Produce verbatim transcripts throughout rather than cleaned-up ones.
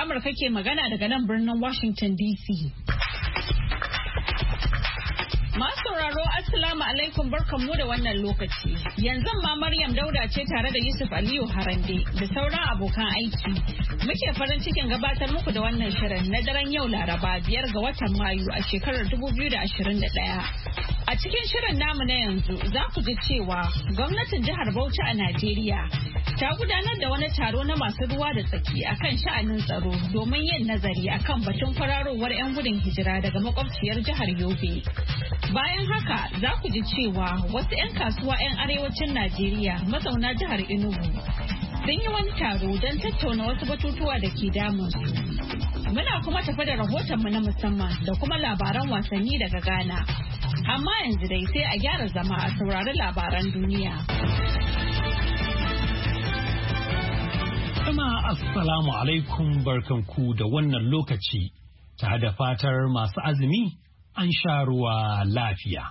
Amurka ke magana daga nan birnin Washington D C. Masu sauraro Assalamu alaikum barkanmu da wannan lokaci. Yanzu ma Maryam Dauda ce tare da Yusuf Aliyu Harande da sauran abokan aiki. Muke farin cikin gabatar muku da wannan shirin na daren yau Laraba biyar ga watan Mayu a shekarar dubu biyu da ashirin da ɗaya. A cikin shirin namu na yanzu za ku ji cewa gwamnatin jihar Bauchi a Najeriya ta gudanar da wani taro na masu ruwa da tsaki akan sha'anin tsaro domin yin nazari akan batun kwararowar 'yan gudun hijira daga makwabciyar jihar Yobe. Bayan haka za ku ji cewa wasu 'yan kasuwa 'yan arewacin Najeriya mazauna jihar Enugu sun yi wani taro don tattauna wasu batutuwa da ke damunsu. Muna kuma tafi da rahotonmu na musamman da kuma labaran wasanni daga Ghana. Amma yanzu dai sai a gyara zama a saurari labaran duniya. Jama'a assalamu alaikum barkanku da wannan lokaci, ta da fatar masu azumi an sha ruwa lafiya.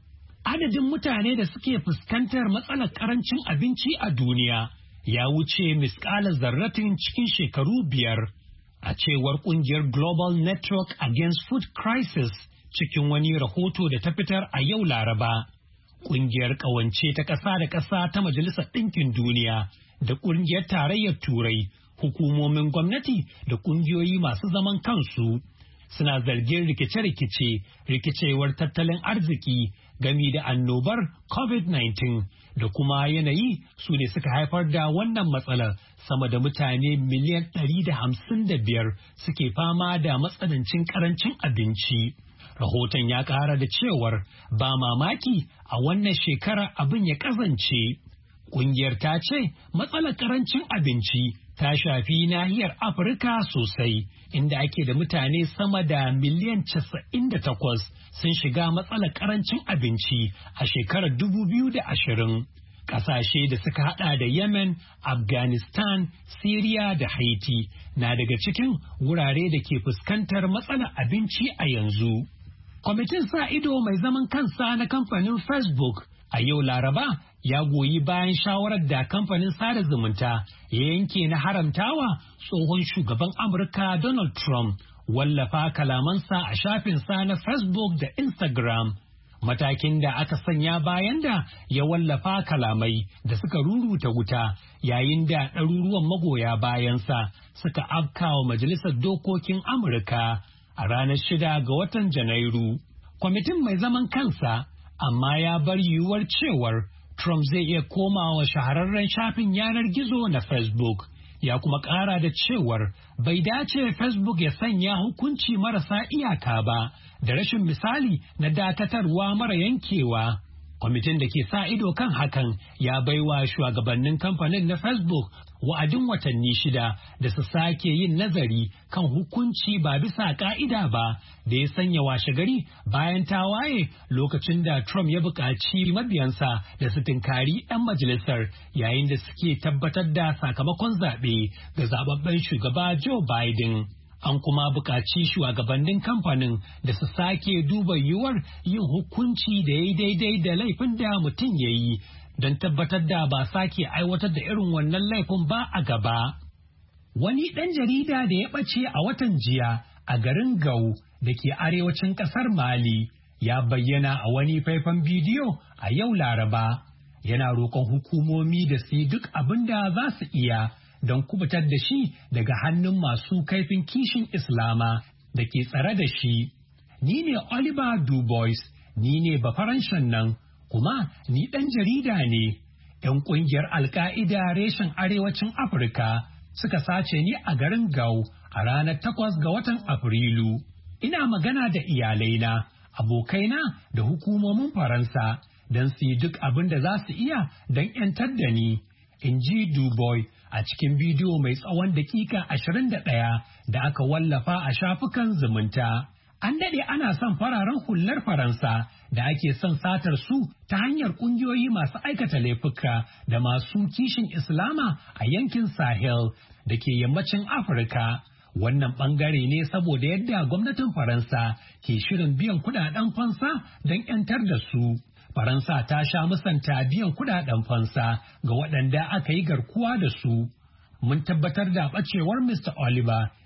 Adadin mutane da suke fuskantar matsalar karancin abinci a duniya ya wuce miskalar zarratin cikin shekaru biyar, a cewar kungiyar Global Network Against Food Crisis cikin wani rahoto da ta fitar a yau Laraba. Kungiyar ƙawance ta ƙasa da ƙasa ta Majalisar Ɗinkin Duniya da kungiyar Tarayyar Turai, hukumomin gwamnati da kungiyoyi masu zaman kansu suna zargin rikice-rikice, rikicewar tattalin arziki gami da annobar covid nineteen da kuma yanayi su ne suka haifar da wannan matsalar. Sama da mutane miliyan ɗari da hamsin da biyar suke fama da matsanancin karancin abinci. Rahoton ya ƙara da cewar ba mamaki a wannan shekara abin ya ƙazance. Ƙungiyar ta ce matsalar karancin abinci ta shafi nahiyar Afirka sosai, inda ake da mutane sama da miliyan casa'in da takwas sun shiga matsalar karancin abinci a shekarar dubu biyu da ashirin. Ƙasashe da suka hada da Yemen, Afghanistan, Syria da Haiti na daga cikin wurare da ke fuskantar matsalar abinci a yanzu. Kwamitin sa ido mai zaman kansa na kamfanin Facebook a yau Laraba ya goyi bayan shawarar da kamfanin sada zumunta ya yanke na haramtawa tsohon shugaban Amurka Donald Trump wallafa kalamansa a shafinsa na Facebook da Instagram. Matakin da aka sanya bayan da ya wallafa kalamai da suka ruruta wuta yayin da ɗaruruwan magoya bayansa suka afkawa Majalisar Dokokin Amurka a ranar shida ga watan Janairu. Kwamitin mai zaman kansa amma ya bar yiwuwar cewar Trump zai iya komawa shahararren shafin yanar gizo na Facebook, ya kuma ƙara da cewar bai dace Facebook ya sanya hukunci marasa iyaka ba da rashin misali na dakatarwa mara yankewa. Kwamitin da ke sa ido kan hakan ya baiwa shugabannin kamfanin na Facebook wa'adin watanni shida da su sake yin nazari kan hukunci ba bisa ka'ida ba da ya sanya washe gari bayan tawaye lokacin da Trump ya buƙaci mabiyansa da su tinkari 'yan majalisar yayin da suke tabbatar da sakamakon zaɓe ga zababben shugaba Joe Biden. An kuma buƙaci shugabannin kamfanin da su sake duba yiwuwar yin hukunci da ya yi daidai da laifin da mutum ya yi don tabbatar da ba sake aiwatar da irin wannan laifin ba a gaba. Wani ɗan jarida da ya ɓace a watan jiya a garin Gao da ke arewacin ƙasar Mali ya bayyana a wani faifan bidiyo a yau Laraba. Yana roƙon hukumomi da su yi duk abin da za su iya don kubutar da shi daga hannun masu kaifin kishin Islama da ke tsare da shi. Ni ne Oliver Dubois, ni ne Bafaranshan nan, kuma ni ɗan jarida ne. ‘Yan ƙungiyar Alka'ida reshen arewacin Afirka suka sace ni a garin Gao a ranar takwas ga watan Afrilu. Ina magana da iyalaina, abokaina da hukumomin Faransa don su yi duk abin da za su iya don ‘yantar da ni, in ji Dubois a cikin bidiyo mai tsawon dakika ashirin da ɗaya da aka wallafa a shafukan zumunta. An daɗe ana son fararen hular Faransa da ake son satar su ta hanyar ƙungiyoyi masu aikata laifuka da masu kishin Islama a yankin Sahel da ke yammacin Afirka. Wannan ɓangare ne saboda yadda gwamnatin Faransa ke shirin biyan kuɗaɗen fansa don ‘yantar da su. Faransa ta sha musanta biyan kuɗaɗen fansa ga waɗanda aka yi garkuwa da su. Mun tabbatar da ɓacewar Mister Oliver,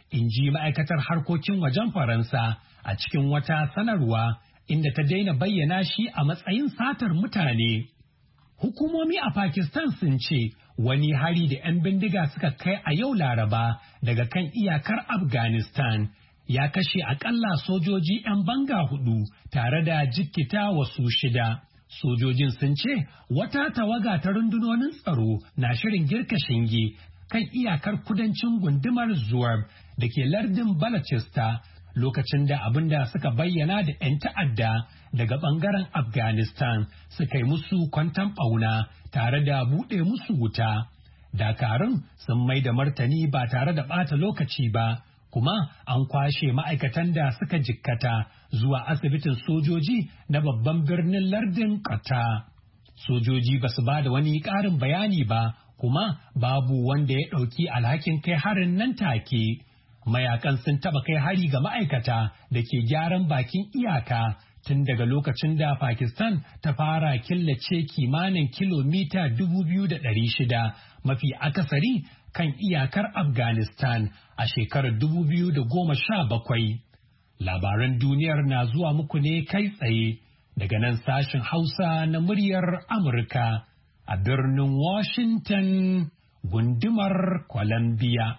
in ji ma'aikatar harkokin wajen Faransa a cikin wata sanarwa inda ta daina bayyana shi a matsayin satar mutane. Hukumomi a Pakistan sun ce wani hari da 'yan bindiga suka kai a yau Laraba daga kan iyakar Afghanistan ya kashe akalla sojoji 'yan banga hudu tare da jikkita wasu shida. Sojojin sun ce wata tawaga ta rundunonin tsaro na shirin girka shinge kan iyakar kudancin gundumar Zuwar da ke lardin Balochistan lokacin da abin da suka bayyana da 'yan ta'adda daga bangaren Afghanistan suka yi musu kwantan ɓauna tare da buɗe musu wuta. Dakarun sun mai da martani ba tare da ɓata lokaci ba, kuma an kwashe ma'aikatan da suka jikkata zuwa asibitin sojoji na babban birnin lardin Qatta. Sojoji ba su ba da wani ƙarin bayani ba, kuma babu wanda ya ɗauki alhakin kai harin nan take. Mayakan sun taɓa kai hari ga ma'aikata da ke gyaran bakin iyaka tun daga lokacin da Pakistan ta fara killace kimanin kilomita dubu biyu da ɗari shida mafi akasari kan iyakar Afghanistan a shekarar dubu biyu da goma sha bakwai. Labaran duniyar na zuwa muku ne kai tsaye daga nan sashen Hausa na muryar Amurka a birnin Washington gundumar Columbia.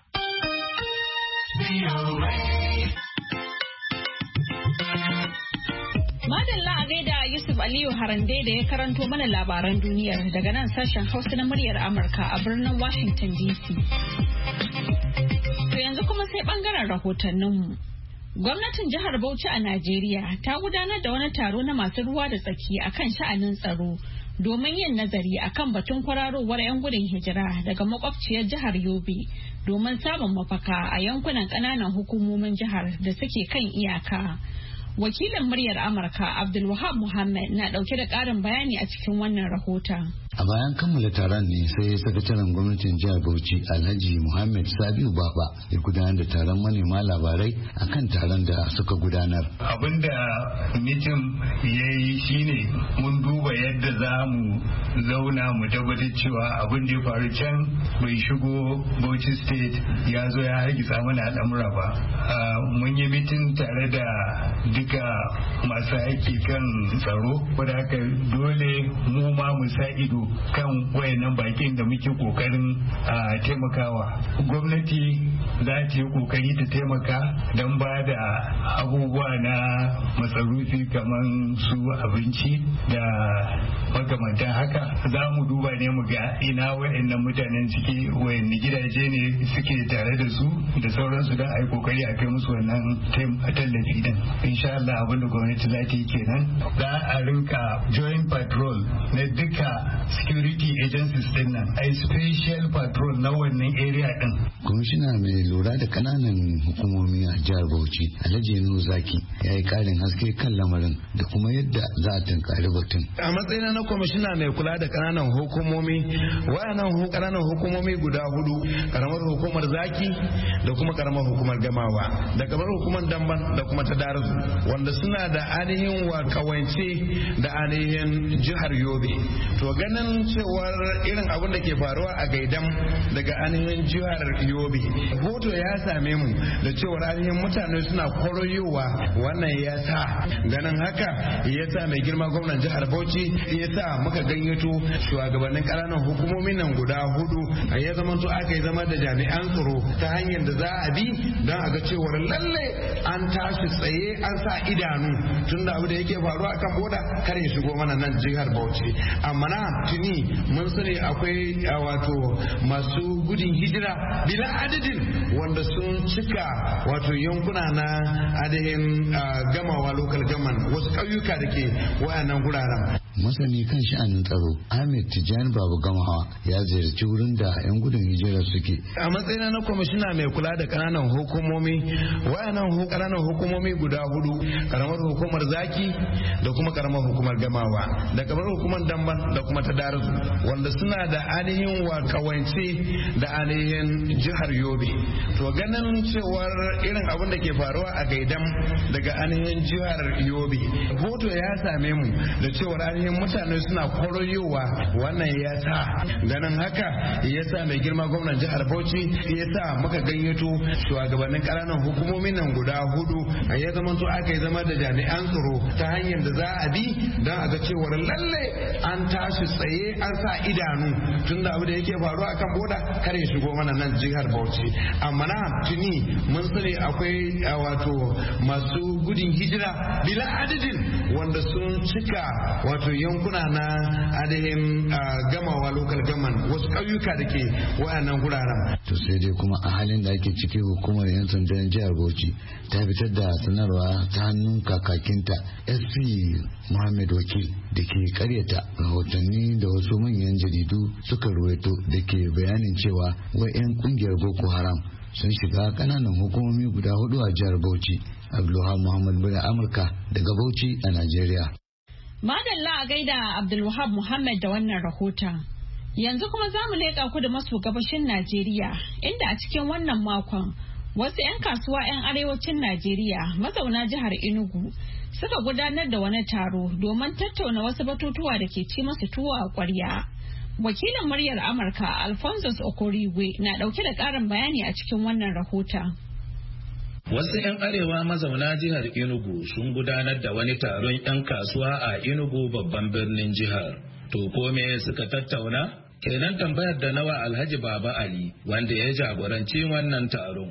Madalla a gaida Yusuf Aliyu Harande da ya karanto mana labaran duniyar daga nan sashen Hausa na muryar Amurka a birnin Washington D C. To yanzu kuma sai bangaren rahotanninmu. Gwamnatin jihar Bauchi a Najeriya ta gudanar da wani taro na masu ruwa da tsaki akan sha'anin tsaro domin yin nazari akan batun kwararowar 'yan gudun hijira daga makwabciyar jihar Yobe domin samun mafaka a yankunan ƙananan hukumomin jihar da suke kan iyaka. Wakilin muryar Amurka Abdulwahab Muhammad na ɗauke da ƙarin bayani a cikin wannan rahoton. A bayan kammala taron ne sai sakataren gwamnatin jihar Bauchi Alhaji Muhammad Sabiu Baba ya gudanar da taron manema labarai akan taron da suka gudanar. Abinda mitin ya yi shine mun duba yadda za mu zauna mu tabbatar cewa abin da ya faru can bai shigo Bauchi State ya zo ya hargitsa mana al'amura ba. Mun yi mitin tare da duka masu aiki kan tsaro, wadda haka dole mu ma mu sa ido kan wayannan bakin da muke kokarin taimakawa. Gwamnati za ta yi kokari ta taimaka don ba da abubuwa na masarufi kamar su abinci da makamantan haka. Za mu duba ne mu ga ina wayannan mutanen ciki wayanne gidaje ne suke tare da su da sauransu don a yi kokari a kai musu wannan tallafi din. Insha Allah abin da gwamnati za ta yi kenan. Za a rinka joint patrol na duka security agencies din nan, a special patrol na wannan area din. Kwamishina mai lura da kananan hukumomi a jihar Bauchi Alhaji Nuhu Zaki ya yi karin haske kan lamarin da kuma yadda za a tunkari batun. A matsayina na kwamishina mai kula da kananan hukumomi, wayannan kananan hukumomi guda hudu, karamar hukumar Zaki da kuma karamar hukumar Gamawa da karamar hukumar Damban da kuma ta Darazu, wanda suna da ainihin wa kawance da ainihin jihar Yobe. To ganin cewar irin abin da ke faruwa a Gaidam daga ainihin jihar Yobe, hoto ya same mu da cewar ainihin mutane suna kwarayowa. Wannan ya sa ganin haka ya sa mai girma gwamnan jihar Bauchi ya sa muka gayyato shugabannin ƙananan hukumomin nan guda hudu, ya zama to aka yi zama da jami'an tsaro ta hanyar da za a bi don a ga cewar lalle an tashi tsaye an sa idanu tun da abu da yake faruwa akan boda kar ya shigo mana nan jihar Bauchi. Amma na tuni mun sani akwai wato masu gudun hijira bila adadin wanda sun cika wato yankuna na adihin Gamawa local government, wasu ƙauyuka da ke wayannan guraren. Masani kan sha'anin tsaro Ahmed Tijjani Babu Gamawa ya ziyarci wurin da 'yan gudun hijira suke. A matsayina na kwamishina mai kula da kananan hukumomi, wayannan kananan hukumomi guda hudu, karamar hukumar Zaki da kuma karamar hukumar Gamawa da karamar hukumar Damban da kuma ta Darazu, wanda suna da ainihin wa kawance da ainihin jihar Yobe. To ganin cewar irin abin da ke faruwa a Gaidam daga ainihin jihar Yobe, hoto ya same mu da cewar ainihin ainihin mutane suna kwarayowa wannan ya sa ganin haka ya sa mai girma gwamnan jihar Bauchi ya sa muka gayyato shugabannin ƙananan hukumomin nan guda hudu ya zama to aka yi zama da jami'an tsaro ta hanyar da za a bi don a ga cewar lalle an tashi tsaye an sa idanu tun da abu da yake faruwa akan boda kar ya shigo mana nan jihar Bauchi amma na tuni mun sani akwai wato masu gudun hijira bila adadin wanda sun cika wato yankuna na ainihin gamawa local government wasu ƙauyuka da ke wayannan guraren. To sai dai kuma a halin da ake ciki hukumar yan sandan jihar Bauchi ta fitar da sanarwa ta hannun kakakinta S P Muhammad Wakil da ke karyata rahotanni da wasu manyan jaridu suka ruwaito da ke bayanin cewa wai 'yan kungiyar Boko Haram sun shiga kananan hukumomi guda hudu a jihar Bauchi. Abdulwahab Muhammad Bula Amurka daga Bauchi a Najeriya. Madalla a gaida Abdulwahab Muhammad da wannan rahoton. Yanzu kuma za mu leƙa kudu maso gabashin Najeriya inda a cikin wannan makon wasu 'yan kasuwa 'yan arewacin Najeriya mazauna jihar Enugu suka gudanar da wani taro domin tattauna wasu batutuwa da ke ci masu tuwo a ƙwarya. Wakilin muryar Amurka Alphonsus Okorigwe na ɗauke da ƙarin bayani a cikin wannan rahoton. Wasu 'yan arewa mazauna jihar Enugu sun gudanar da wani taron 'yan kasuwa a Enugu babban birnin jihar. To ko me suka tattauna? Kenan tambayar da nawa Alhaji Baba Ali wanda ya jagoranci wannan taron.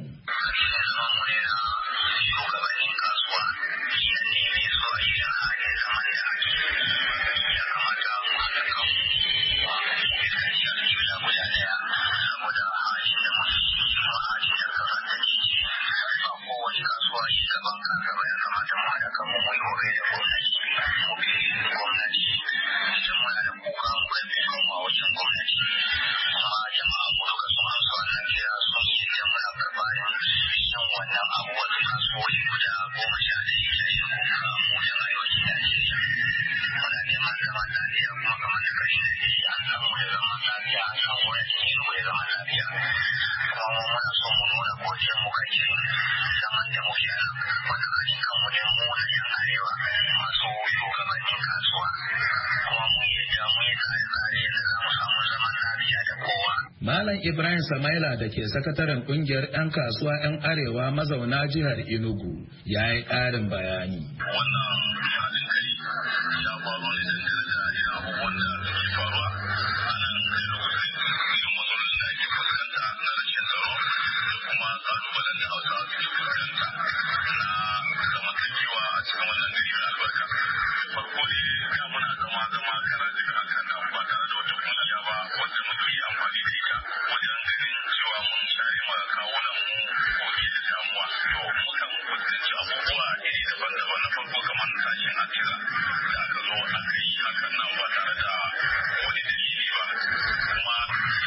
Malam Ibrahim Samaila da ke sakataren kungiyar 'yan kasuwa 'yan arewa mazauna jihar Enugu ya yi ƙarin bayani. Wannan haɗin kai ya faru ne dangane da irin abubuwan da suke faruwa a nan Enugu State, irin matsalolin da ake fuskanta na rashin tsaro da kuma ƙalubalen da Hausawa suke fuskanta na zamantakewa a cikin wannan gari na albarka. Farko ne ya muna zama zama kara daga hakan nan ba tare da wata kungiya ba wanda muke yi amfani da ita wajen ganin cewa mun share ma kawunan mu koke da damuwa. To mukan fuskanci abubuwa iri daban-daban, na farko kamar tashin hankali da aka zo aka yi hakan nan ba tare da wani dalili ba, kuma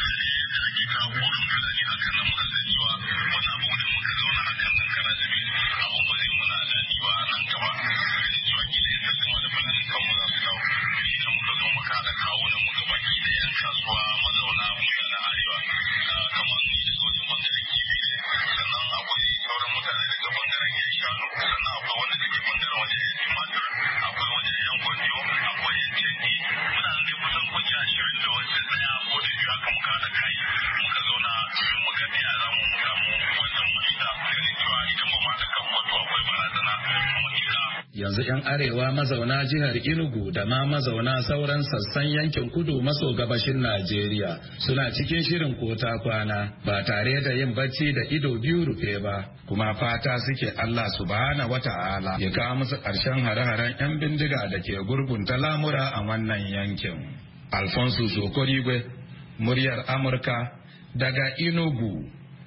da ake kawo korin fulani hakan nan muka san cewa wani abu da muka zauna hakan nan kara zube abun ba zai muna daɗi ba nan gaba, ganin cewa kila yin sassan da fulani kanmu za su dawo. Shi ne muka zo muka haɗa kawunan muka baki da 'yan kasuwa mazauna mutanen arewa, kamar ni da wajen bangaren kifi ne, sannan akwai sauran mutane daga bangaren yan shanu, sannan akwai wanda suke bangaren wajen yan tumatir, akwai wajen yan gwanjo, akwai yan canji. Mutanen dai kusan kungiya ashirin da wasu ɗaya ko da biyu haka muka haɗa kai muka zauna domin mu ga ya za mu samu wannan mafita, ganin cewa idan ba mu haɗa kan wato akwai barazana mafita. Yanzu 'yan arewa mazauna jihar Enugu da ma mazauna sauran sassan yankin kudu maso gabashin Najeriya suna cikin shirin kota kwana ba tare da yin bacci da ido biyu rufe ba, kuma fata suke Allah subhanahu wata'ala ya kawo musu ƙarshen hare-haren 'yan bindiga da ke gurgunta lamura a wannan yankin. Alfonso Sokorigwe, muryar Amurka daga Enugu,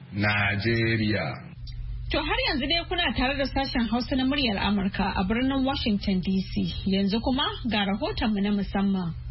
Najeriya. To har yanzu dai kuna tare da sashen Hausa na muryar Amurka a birnin Washington D C. Yanzu kuma ga rahotonmu na musamman.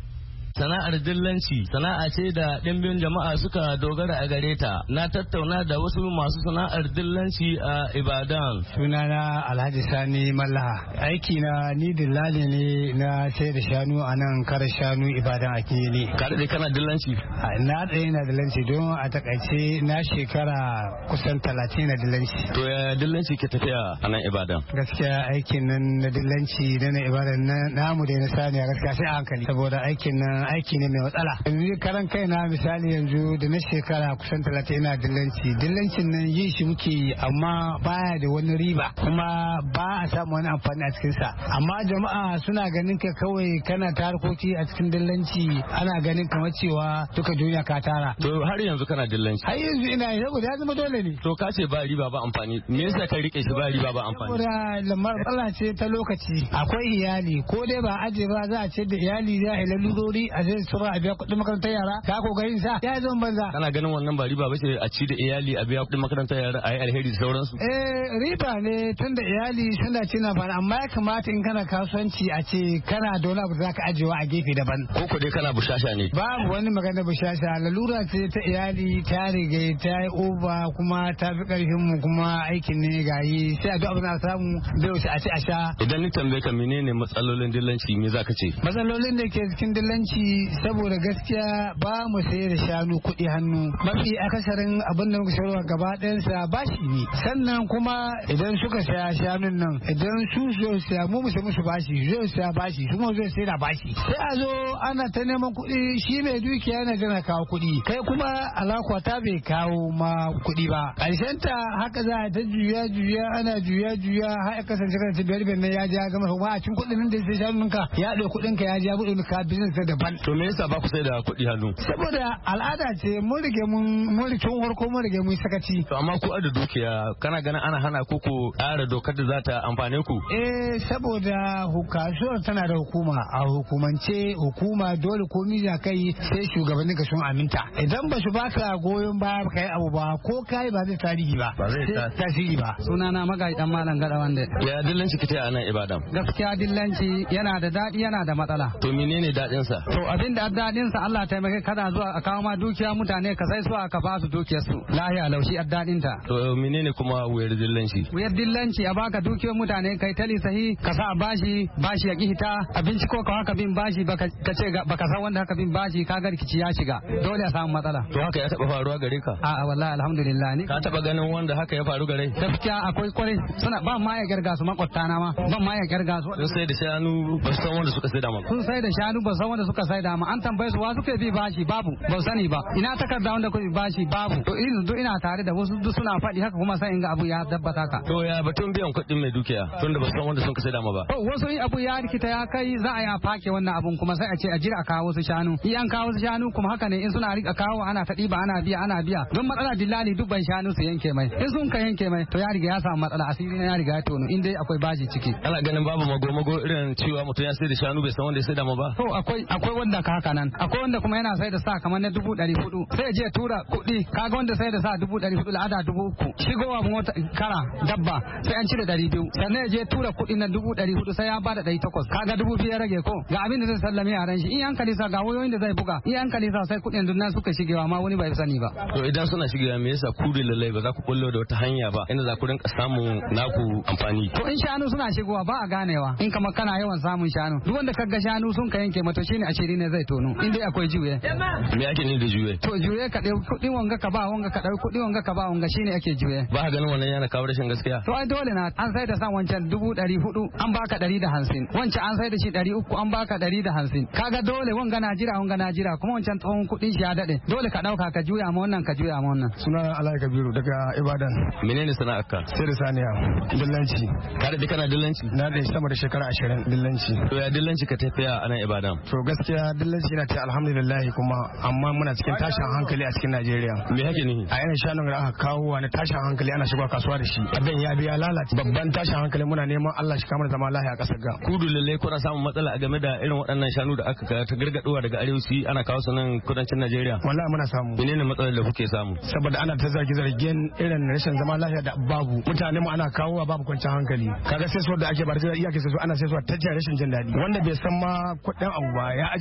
Sana'ar dillanci sana'a ce da ɗimbin jama'a suka dogara a gare ta. Na tattauna da wasu masu sana'ar dillanci a Ibadan. Sunana Alhaji Sani Mallaha. Aiki na ni dillali ne na sai da shanu a nan kar shanu Ibadan a Kinyele. Ka daɗe kana dillanci? Na ɗaya na dillanci don a takaice na shekara kusan talatin na dillanci. To ya dillanci ke tafiya a nan Ibadan? Gaskiya aikin nan na dillanci da na Ibadan na namu da na sani a gaskiya sai a hankali saboda aikin nan aiki ne mai matsala. Yanzu karan kai na misali yanzu da na shekara kusan talatin ina dillanci. Dillancin nan yin shi muke yi amma baya da wani riba kuma ba a samu wani amfani a cikin sa. Amma jama'a suna ganin ka kawai kana ta harkoki a cikin dillanci ana ganin kamar cewa duka duniya ka tara. To har yanzu kana dillanci? Har yanzu ina yi saboda ya zama dole ne. To ka ce ba riba ba amfani. Me yasa ka rike shi ba riba ba amfani? Saboda lamar matsala ce ta lokaci. Akwai iyali ko dai ba aje ba za a ce da iyali za a yi lalurori a zai sura a biya kuɗin makarantar yara. Ka kokarin sa ya zama banza. Kana ganin wannan ba riba ba ce a ci da iyali a biya kuɗin makarantar yara a yi alheri da sauransu? Eh riba ne tun da iyali suna cin amfani amma ya kamata in kana kasuwanci a ce kana da wani abu da zaka ajewa a gefe daban. Ko ko dai kana bushasha ne? Babu wani magana bushasha, lalura ce ta iyali ta riga ta yi oba kuma ta fi karfin mu kuma aikin ne gayi sai a duk abin da samu bai wuce a ci a sha. Idan ni tambaye ka menene matsalolin dillanci me zaka ce? Matsalolin da ke cikin dillanci saboda gaskiya ba mu sayar da shanu kuɗi hannu. Mafi akasarin abin da muka sayarwa gaba ɗayansa bashi ne. Sannan kuma idan suka saya shanun nan idan su zo saya mu mu sai musu bashi zo saya bashi su mu zo sai da bashi. Sai a zo ana ta neman kuɗi shi mai dukiya yana gana kawo kuɗi kai kuma alakwa ta bai kawo ma kuɗi ba. Ƙarshen ta haka za a ta juya juya ana juya juya har ya kasance kana ta biyar biyar na ya ja gama kuma a cikin kuɗin nan da sai shanun ka ya ɗau kuɗin ka ya ja kuɗin ka business ta daban. To me yasa ba ku sai da kuɗi hannu? Saboda al'ada ce mun rige mun mun rike farko mun rige mun sakaci. To amma ku da dukiya kana ganin ana hana ku ku ƙara dokar da za ta amfane ku? Eh saboda kasuwar tana da hukuma a hukumance hukuma dole komi za kai sai shugabannin ka sun aminta. Idan ba su baka goyon baya kai abu ba ko kai ba zai tarihi ba. Ba zai tasiri ba. Sunana Magaji dan Malam Gada wanda. Ya dillanci kike a nan Ibadan? Gaskiya dillanci yana da daɗi yana da matsala. To menene daɗin sa? To abin da daɗin sa Allah taimake kada zuwa a kawo ma dukiya mutane ka sai su ka ba su dukiyar su. Lahiya laushi a daɗin ta. To menene kuma wuyar dillanci? Wuyar dillanci a baka dukiyar mutane kai tali sahi ka sa bashi bashi ya kihita abinci ko ka haka bin bashi baka ka ce baka san wanda haka bin bashi ka ga rikici ya shiga dole a samu matsala. To haka ya taba faruwa gare ka? A'a wallahi alhamdulillah ni. Ka taba ganin wanda haka ya faru gare? Gaskiya akwai kwarai suna ba ma ya garga su makwabta na ma ban ma ya garga su. Sun sai da shanu ba san wanda suka sai da ma. Sun sai da shanu ba san wanda suka sai da ma an tambaye su wa suke bi bashi babu ba sani ba ina takarda wanda kuke bashi babu to irin duk ina tare da wasu duk suna faɗi haka kuma sai in ga abu ya dabbata ka. To ya batun biyan kuɗin mai dukiya tunda ba san wanda sun ka sai da ma ba. To wasu in abu ya rikita ya kai za a yi a fake wannan abun kuma sai a ce a jira a kawo su shanu in an kawo su shanu kuma haka ne in suna rika kawo ana ta ɗiba ana biya ana biya don matsala dillali duk ban shanu su yanke mai in sun ka yanke mai to ya riga ya samu matsala asiri ya riga ya tono in dai akwai baji ciki. Ana ganin babu mago-mago irin cewa mutum ya sai da shanu bai san wanda ya sai da ma ba. To akwai akwai wanda ka haka nan akwai wanda kuma yana sai da sa kamar na dubu ɗari hudu sai je tura kuɗi kaga wanda sai da sa dubu ɗari hudu la'ada dubu uku shigowa mota kara dabba sai an cire ɗari biyu sannan ya je tura kuɗi na dubu ɗari hudu sai ya bada ɗari takwas kaga dubu biyu ya rage ko ga abin da zai sallame yaran shi in hankali sa ga wayoyin da zai buga in hankali sa sai kuɗin dunnan suka shigewa ma wani bai sani ba. To idan suna shigewa me yasa ku da lallai ba za ku bullo da wata hanya ba inda za ku rinka samun naku amfani. To in shanu suna shigowa ba a ganewa in kama kana yawan samun shanu duk wanda kaga shanu sun ka yanke mata shine ashiri ne zai tono in dai akwai juye. Me ake ni da juye? To juye ka dai kuɗin wanga ka ba wanga ka dai kuɗin wanga ka ba wanga shine ake juye. Ba ganin wannan yana kawo rashin gaskiya. To ai dole na an sai da san wancan dubu ɗari hudu an baka ɗari da hamsin wancan an sai da shi ɗari uku an baka ɗari da hamsin kaga dole wanga na jira wanga na jira kuma wancan tsohon kuɗin shi ya daɗe dole ka ɗauka ka juya ma wannan ka juya ma wannan. Sunana Alhaji Kabiru daga Ibadan. Menene sana'ar ka? Sai da saniya dillanci. Ka daɗe kana dillanci? Na da sama da shekara ashirin dillanci. To ya dillanci ka tafiya a nan Ibadan? To gaskiya dillanci na ta alhamdulillah kuma amma muna cikin tashin hankali a cikin Najeriya. Me hake nihi? A irin shanun da aka kawo wani tashin hankali ana shiga kasuwa da shi. Abin ya biya lalace babban tashin hankali muna neman Allah shi kamar zama lahiya a ƙasar ga. Kudu lalle kuna samun matsala game da irin waɗannan shanu da aka ta gargaɗowa daga arewaci ana kawo su nan kudancin Najeriya. Wallahi muna samu. Menene matsalar da kuke samu? Saboda ana ta zargi zargin irin rashin zama lahiya da babu. Mutane mu ana kawo babu kwanciyar hankali. Kaga sai so da ake bar iyake sai so ana sai so ta jin rashin jin daɗi. Wanda bai san ma kuɗin abu ba ya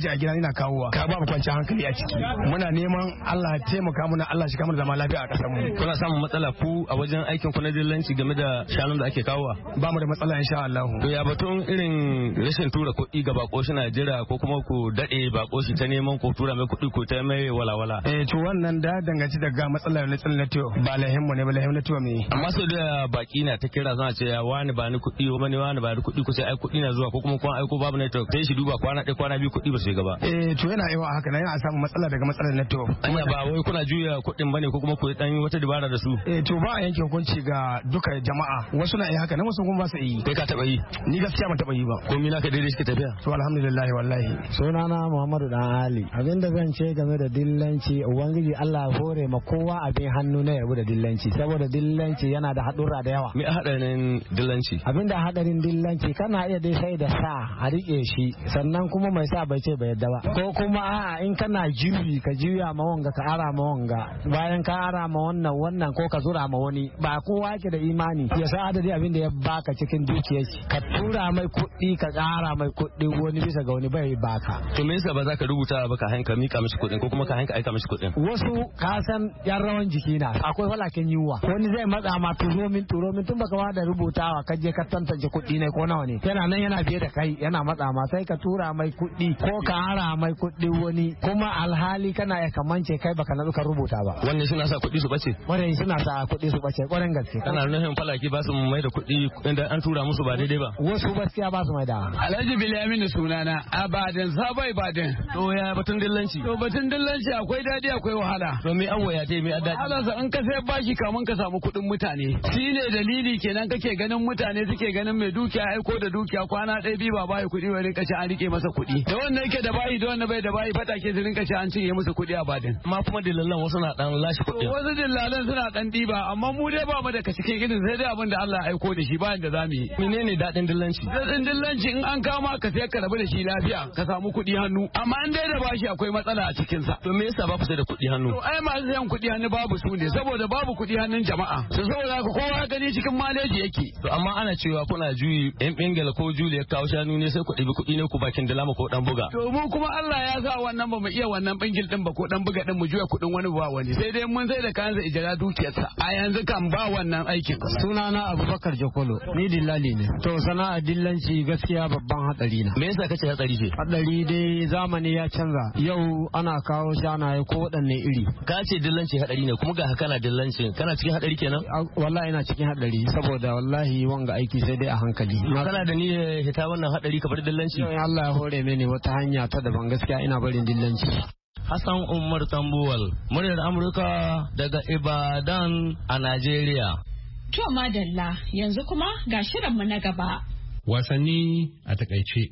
aje a gida ina kawowa ka ba mu kwanciyar hankali a ciki muna neman Allah ya taimaka mana Allah shi kamar zama lafiya a kasar mu. Kuna samun matsala ku a wajen aikin ku na dillanci game da shanun da ake kawowa? Ba mu da matsala insha Allah. To ya batun irin rashin tura kuɗi ga bako shi Najeriya ko kuma ku dade bako shi ta neman ku tura mai kuɗi ku ta mai walawala? Eh to wannan da danganci daga matsalar na tsallan tiyo ba lahin mu ne ba lahin na tiyo me. Amma sau da baki na ta kira zan ce wani ba ni kuɗi wani wani ba ni kuɗi ku sai ai kuɗi na zuwa ko kuma kun aiko babu network sai shi duba kwana ɗaya kwana biyu kuɗi ba su shiga ba. Eh to yana yawa haka na yana samun matsala daga matsalar network. Anya ba wai kuna juya kuɗin bane ko kuma ku dan wata dabara da su? Eh to ba a yanke hukunci ga duka jama'a wasu na yi haka na wasu kuma ba su yi. Kai ka taba yi? Ni gaskiya ban taba yi ba. Ko mina ka daidai suke tafiya? To alhamdulillah wallahi. Sunana Muhammadu Dan Ali. Abinda zan ce game da dillanci ubangiji Allah ya hore ma kowa abin hannu na yabu da dillanci saboda dillanci yana da haɗurra da yawa. Me hadarin dillanci? Abinda hadarin dillanci kana iya dai sai da sa a rike shi sannan kuma mai sa bai ce bai yadda ba ko kuma a'a in kana juyi ka juya ma wanga ka ara ma wanga bayan ka ara ma wannan wannan ko ka zura ma wani ba kowa yake da imani ya sa adadi abin da ya baka cikin dukiyar shi ka tura mai kuɗi ka ƙara mai kuɗi wani bisa ga wani bai baka. To me yasa ba za ka rubuta ba ka hanka mika mishi kuɗin ko kuma ka hanka aika mishi kuɗin? Wasu ka san yan rawan jiki na akwai falakin yiwuwa wani zai matsa ma turo min turo min tun baka ma da rubutawa ka je ka tantance kuɗi ne ko nawa ne yana nan yana biye da kai yana matsa ma sai ka tura mai kuɗi ko ka ara mai kuɗi wani kuma alhali kana ya kamance kai baka na ka rubuta ba. Wannan suna sa kuɗi su bace? Wannan suna sa kuɗi su bace ƙwarin gaske. Kana nufin falaki ba su mai da kuɗi inda an tura musu ba daidai ba? Wasu gaskiya ba su mai da. Alhaji Bilaminu sunana Abadan Sabai Badan. To ya batun dillanci? To batun dillanci akwai dadi akwai wahala. To me an waya tai me adadi? Allah sa in ka sai bashi kamun ka samu kuɗin mutane. Shi ne dalili kenan kake ganin mutane suke ganin mai dukiya aiko da dukiya kwana ɗaya biyu ba bai kuɗi wani kace an rike masa kuɗi. Da wanda yake da bayi da wanda bai da bayi fatake su rinka ce an cinye musu kuɗi a badin. Amma kuma dillallan wasu na dan lashe kuɗi. Wasu dillalan suna dan diba amma mu dai ba mu da cikin irin sai dai abin da Allah ya aiko da shi bayan da zamu yi. Menene dadin dillanci? Dadin dillanci in an kama ka sai ka rabu da shi lafiya ka samu kuɗi hannu amma an dai da bashi akwai matsala a cikin sa. To me yasa ba ku sai da kuɗi hannu? To ai masu sayan kuɗi hannu babu su ne saboda babu kuɗi hannun jama'a. To saboda haka kowa gani cikin maleji yake. To amma ana cewa kuna juyi yan bengala ko juli ya kawo shanu ne sai ku ɗibi kuɗi ne ku bakin dalama ko dan buga. To mu kuma Allah ya sa wannan ba mu iya wannan bengil din ba ko dan buga din mu juya kuɗin wani ba wani sai dai mun sai da kayan sa ijara dukiyarsa. A yanzu kan ba wannan aikin. Sunana Abubakar Jakolo ni dillali ne. To sana'a dillanci gaskiya babban hatsari na. Me yasa kace hatsari ce? Hatsari dai zamani ya canza. Yau ana kawo shanaye ko waɗanne iri. Ka ce dillanci hatsari ne kuma ga kana dillanci kana cikin hatsari kenan? Wallahi ina cikin hatsari saboda wallahi wanga aiki sai dai a hankali. Kana da niyyar hita wannan hatsari ka bar dillanci? Allah ya hore mini wata hanya ta daban gaskiya ina barin dillanci. Hassan Umar Tambuwal, muryar Amurka daga Ibadan a Najeriya. To madalla yanzu kuma ga shirinmu na gaba. Wasanni a takaice.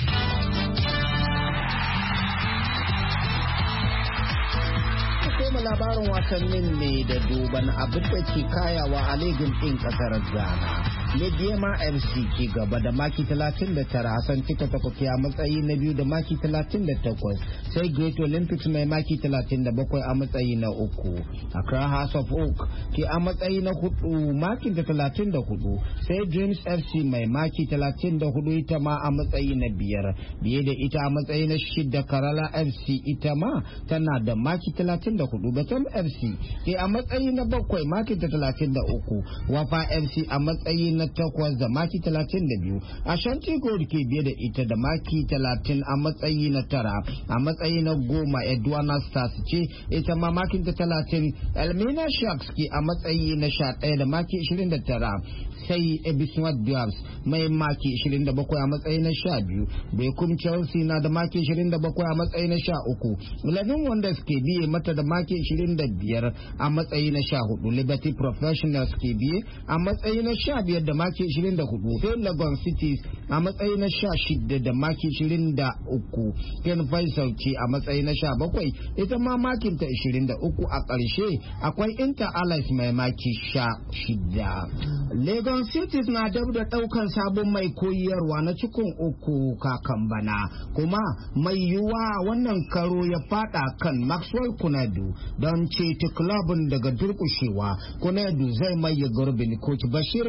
Koma labarin wasannin ne da duban abin da ke kayawa a ligin ɗin ƙasar Ghana. Mediema F C ke gaba da maki talatin da tara, Hassan Tita Takoki a matsayi na biyu da maki talatin da takwas, sai Great Olympics mai maki talatin da bakwai a matsayi na uku. Accra House of Oak ke a matsayi na hudu makin da talatin da hudu, sai Dreams F C mai maki talatin da hudu ita ma a matsayi na biyar. Biye da ita a matsayi na shida Karala F C ita ma tana da maki talatin da hudu. Batam F C ke a matsayi na bakwai maki da talatin da uku, Wafa F C a matsayi na takwas da maki talatin da biyu, Ashanti Gold ke biye da ita da maki talatin a matsayi na tara. A matsayi na goma Edwana Stars ce ita ma makin ta talatin, Elmina Sharks ke a matsayi na sha ɗaya da maki ishirin da tara, sai Ebiswat Dwarfs mai maki ishirin da bakwai a matsayi na sha biyu, Bekum Chelsea na da maki ishirin da bakwai a matsayi na sha uku, Eleven Wonders ke biye mata da maki ishirin da biyar a matsayi na sha hudu, Liberty Professionals ke biye a matsayi na sha biyar da maki ishirin da hudu, sai Legon Cities a matsayi na sha shida da maki ishirin da uku, Ken Faisal ce a matsayi na sha bakwai ita ma makinta ishirin da uku. A ƙarshe akwai Inter Allies mai maki sha shida. Legon Cities na dab da ɗaukan sabon mai koyarwa na cikin uku kakan bana, kuma mai yiwuwa wannan karo ya fada kan Maxwell Kunadu don ceto klabin daga durkushewa. Kunadu zai maye gurbin coach Bashir Keford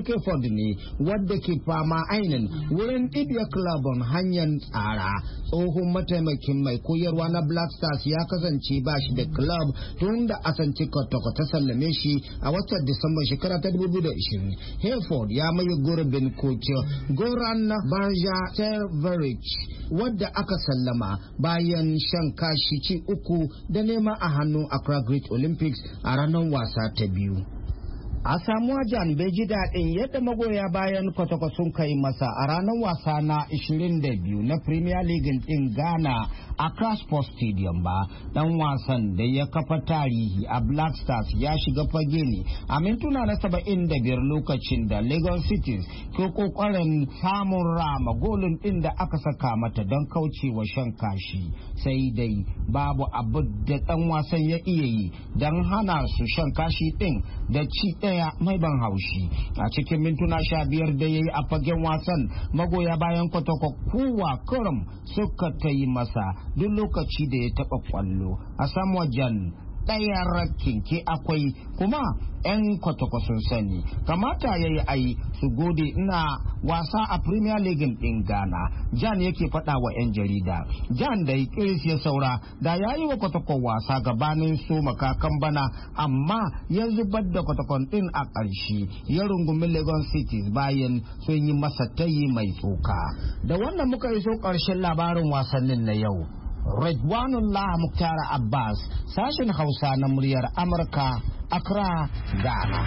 ne wadda ke fama ainin wurin ɗibiya klabon hanyar tsara. Tsohon mataimakin mai koyarwa na Black Stars ya kasance ba shi da club tun da Asante Kotoko ta sallame shi a watan Disamba shekara ta dubu biyu da ishirin. Hayford ya maye gurbin koci Goran Banja Severin wadda aka sallama bayan shan kashi ci uku da nema a hannun Accra Great Olympics a ranar wasa ta biyu. A samuwa Jan bai ji daɗin yadda magoya bayan Kotoko sun kai masa a ranar wasa na ishirin da biyu na Premier League ɗin Ghana a Accra Sports Stadium ba. Dan wasan da ya kafa tarihi a Black Stars ya shiga fage ne a mintuna na saba'in da biyar lokacin da Lagos City ke kokarin samun rama golin ɗin da aka saka mata don kaucewa shan kashi. Sai dai babu abu da ɗan wasan ya iya yi don hana su shan kashi ɗin da ci daya mai ban haushi. A cikin mintuna sha biyar da ya yi a fagen wasan magoya bayan Kotoko kowa kurum suka ta yi masa duk lokaci da ya taɓa kwallo. A samu wajen ɗaya rakin ke akwai kuma 'yan Kotoko sun sani kamata ya yi ai su gode ina wasa a Premier League ɗin Ghana. Jan yake faɗa wa 'yan jarida. Jan da Kiris ya saura da ya yi wa Kotoko wasa gabanin su makakan bana amma ya zubar da Kotokon ɗin a ƙarshe ya rungumi Lagos City bayan sun yi masa tayi mai tsoka. Da wannan muka iso ƙarshen labarin wasannin na yau. Redwanullah Muktar Abbas, sashen Hausa na muryar Amurka, Accra, Ghana.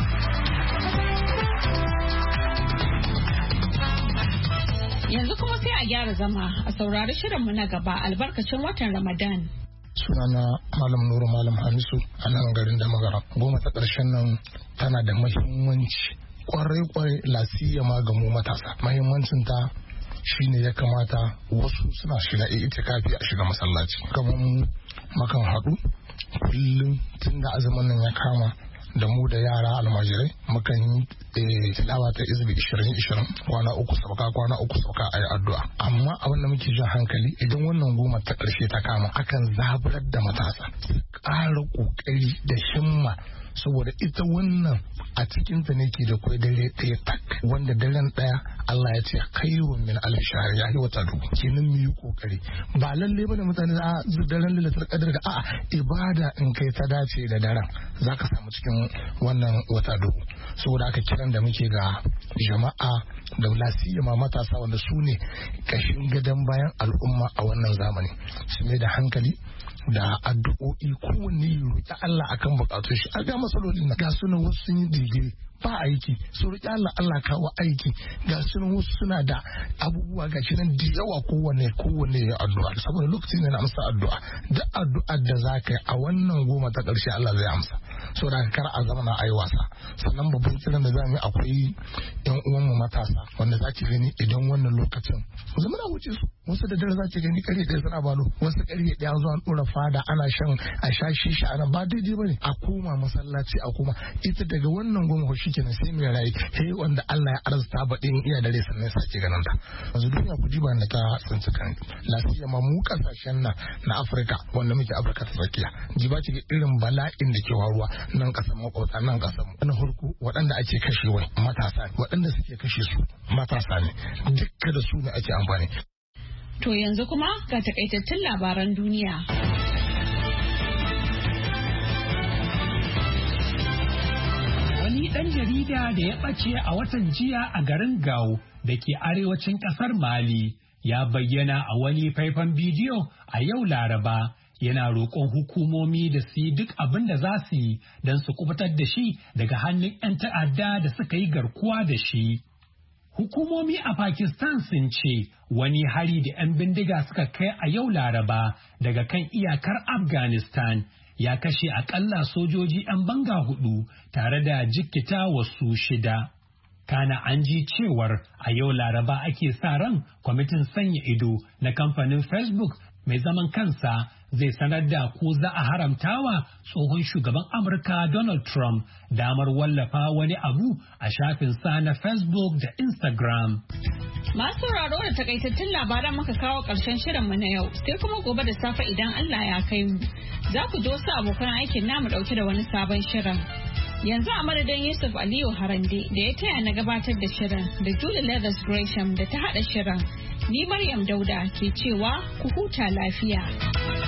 Yanzu kuma sai a gyara zama a saurari shirinmu na gaba albarkacin watan Ramadan. Sunana Malam Nuru Malam Hamisu a nan garin da magara. Goma ta ƙarshen nan tana da muhimmanci kwarai-kwarai lasiya ma ga mu matasa. Muhimmancinta shine ya kamata wasu suna shiga itikafi a shiga masallaci kamar makan haɗu kullum tun da azumin nan ya kama da mu da yara almajirai mukan yi tilawa ta izbi ishirin ishirin kwana uku sauka kwana uku sauka a yi addu'a amma abin da muke jin hankali idan wannan goma ta ƙarshe ta kama akan zaburar da matasa ƙara ƙoƙari da himma saboda ita wannan a cikinta ne ke da kwai dare ɗaya tak wanda daren ɗaya Allah ya ce khairun min alf shahr ya yi wata dubu kenan mu yi kokari ba lalle bane mutane a daren lailatul qadr ga a'a ibada in kai ta dace da daren zaka samu cikin wannan wata dubu saboda aka kiran da muke ga jama'a da lasiya ma matasa wanda su ne kashin gadon bayan al'umma a wannan zamani su mai da hankali da addu'o'i kowanne ya roƙi Allah akan bukatun shi a ga matsalolin na ga sunan wasu sun yi digiri ba aiki su roƙi Allah Allah kawo aiki ga sunan wasu suna da abubuwa ga shi nan da yawa kowanne kowanne ya addu'a saboda lokacin ne na amsa addu'a da addu'ar da za ka yi a wannan goma ta ƙarshe Allah zai amsa so da kar a zama na ayi wasa sannan babban kiran da za mu yi akwai yan uwan mu matasa wanda za ki gani idan wannan lokacin zama na wuce su wasu da dare za ki gani ƙarfe ɗaya suna balo wasu ƙarfe ɗaya zuwa ɗora fada ana shan a sha shisha ana ba daidai bane a koma masallaci a koma ita daga wannan goma ko shikenan sai mai rai sai wanda Allah ya arzuta baɗin iya dare sannan sake ganin ta yanzu duniya ku jiba na ta tsinci kan lafiya ma mu kasashen nan na Afirka wanda muke Afirka ta tsakiya jiba ce irin bala'in da ke waruwa nan kasan makwabta nan kasan mu na farko waɗanda ake kashewa matasa ne waɗanda suke kashe su matasa ne dukka da su ne ake amfani. To yanzu kuma ga takaitattun labaran duniya. Wani ɗan jarida da ya ɓace a watan jiya a garin Gao da ke arewacin ƙasar Mali ya bayyana a wani faifan bidiyo a yau Laraba yana roƙon hukumomi da su yi duk abin da za su yi don su kubutar da shi daga hannun 'yan ta'adda da suka yi garkuwa da shi. Hukumomi a Pakistan sun ce wani hari da 'yan bindiga suka kai a yau Laraba daga kan iyakar Afghanistan ya kashe akalla sojoji 'yan banga hudu tare da jikkita wasu shida. Kana an ji cewar a yau Laraba ake sa ran kwamitin sanya ido na kamfanin Facebook mai zaman kansa zai sanar da ko za a haramtawa tsohon shugaban Amurka Donald Trump damar wallafa wani abu a shafinsa na Facebook da Instagram. Masu sauraro da takaitattun labaran muka kawo ƙarshen shirinmu na yau sai kuma gobe da safe idan Allah ya kai mu. Za ku ji wasu abokan aikin namu ɗauke da wani sabon shirin. Yanzu a madadin Yusuf Aliyu Harande da ya taya na gabatar da shirin da Julie Leathers Gresham da ta haɗa shirin. Ni Maryam Dauda ke cewa ku huta lafiya.